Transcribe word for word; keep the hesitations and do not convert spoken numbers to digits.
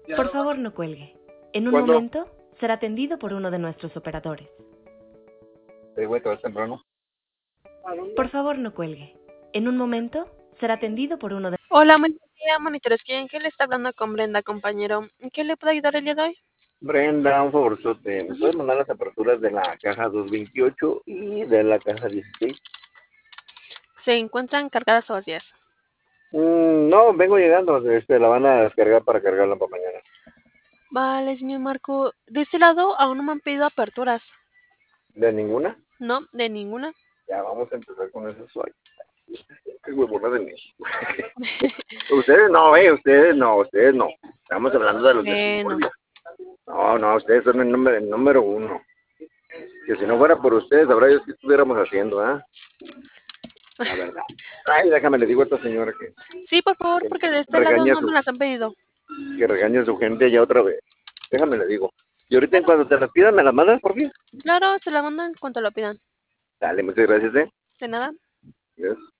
Por favor, no cuelgue. En un ¿Cuándo? momento será atendido por uno de nuestros operadores. Sí, güey, todo es temprano. Por favor, no cuelgue. En un momento será atendido por uno de... Hola, buen día, monitores. ¿Quién que le está hablando con Brenda, compañero? ¿En qué le puedo ayudar el día de hoy? Brenda, un favorzote. ¿Me Ujú. puedes mandar las aperturas de la caja doscientos veintiocho y de la caja dieciséis? Se encuentran cargadas o vacías. Mm, no, vengo llegando. Este, la van a descargar para cargarla para mañana. Vale, señor Marco. De este lado aún no me han pedido aperturas. ¿De ninguna? No, de ninguna. Ya vamos a empezar con eso hoy. Qué huevona de México. Ustedes no, eh, ustedes no, ustedes no. Estamos hablando de los de Bueno, Simbolio. No, no, ustedes son el número, el número uno. Que si no fuera por ustedes, habrá Dios que estuviéramos haciendo, ¿ah? La verdad. Ay, déjame, le digo a esta señora que, sí, por favor, que porque de este lado regañe a no me su, las han pedido. que regañe a su gente ya otra vez. Déjame, le digo. Y ahorita en cuanto te las pidan, ¿me las mandas, por fin? Claro, se la mandan en cuanto lo pidan. Dale, muchas gracias, ¿eh? De nada. Yes.